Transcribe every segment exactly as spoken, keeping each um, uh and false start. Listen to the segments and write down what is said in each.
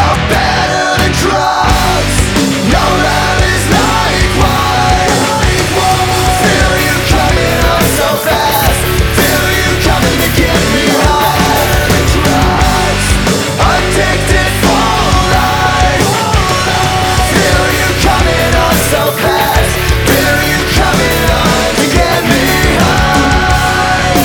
You're better than drugs. Your love is like wine. Feel you coming on so fast. Feel you coming to get me high. Drugs, addicted for life. Feel you coming on so fast. Feel you coming on to get me high.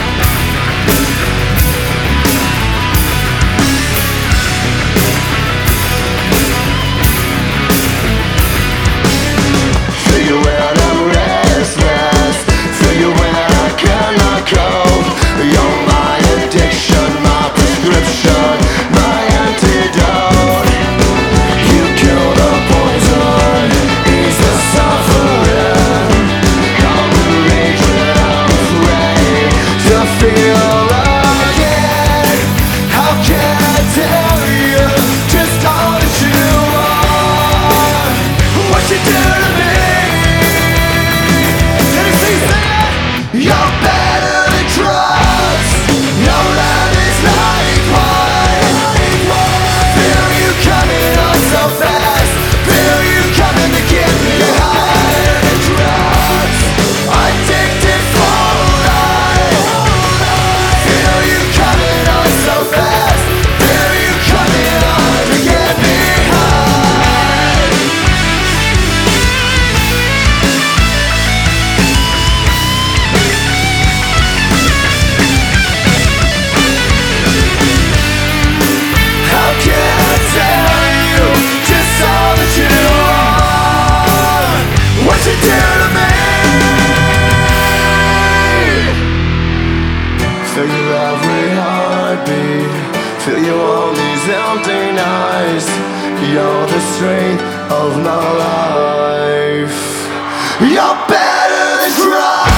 Feel you when I'm restless. Feel you when I cannot cope. You're my addiction, my prescription, my antidote. You kill the poison, ease the suffering. Calm the rage that I'm afraid to feel again. How can I tell you just all that you are? What you do to me? Can you see that? You're better than drugs. Your love is like wine. Feel you coming on so fast. Feel you coming to get me higher than drugs. Addicted for life. Feel you coming on so fast. Feel you coming on to get me high. How can I tell you just all that you are? What you do to me? Feel your every heartbeat. Feel you on these empty nights. You're the strength of my life. You're better than drugs.